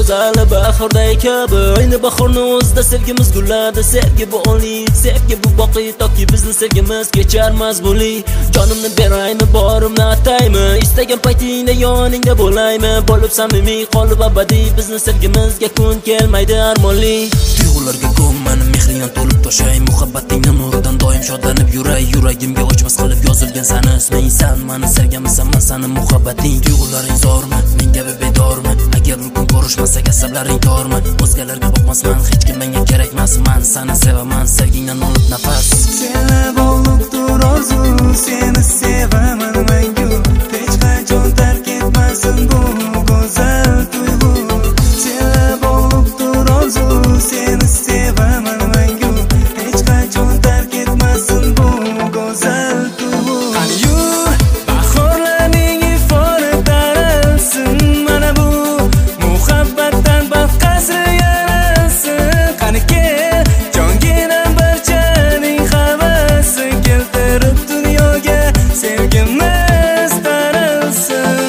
go'zal bahorday kabi. Ayni bahorni o'zida sevgimiz gulladi. Sevgi bu oliy, sevgi bu boqiy, toki bizni sevgimiz kecharmas bo'li. Jonimni beraymi, borimni ataymi, istagan paytingda yoningda bo'laymi. Bo'lib samimiy, qolib abadiy, bizni sevgimizga kun kelmaydi armonli. Tuyg'ularga ko'mman, mehringdan to'lib toshay, muhabbatingning nuridan doim shodlanib yuray. Yuragimga ochmas qilib yozilgan sani isming. San meni sevganmisan, men sani muhabbating. Tuyg'ularing zormi, menga bedormi? Agar bir kun ko'rishmasak asablaring tormi? O'zgalarga boqmasman, hech kim menga kerakmas. Men seni sevaman, sevgingdan olib nafas. Senla bog'liqdir orzu, seni sevaman mangu. Hech qachon tark etmasin bu go'zal tuyg'u. Senla bog'liqdir orzu, seni sevaman mangu. Hech qachon tark etmasin bu go'zal tuyg'u. Qani yur, bahorlarning ifori taralsin, mana bu muhabbatdan baxt qasri yaralsin. Qani kel, jonginam barchaning havasi keltirib dunyoga sevgimiz taralsin.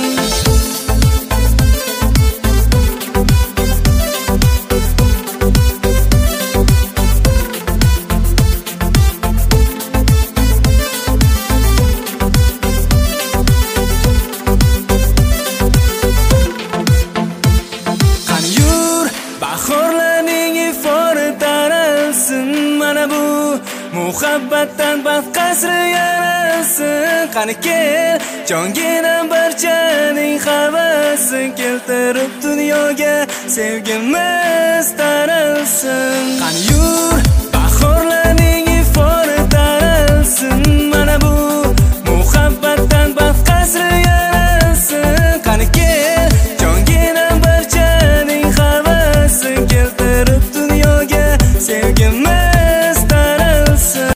Qani yur, bahorlarning ifori taralsin, mana bu muhabbatdan baxt qasri yaralsin. Qani kel, jonginam barchaning havasi keltirib dunyoga sevgimiz taralsin. Qani yur,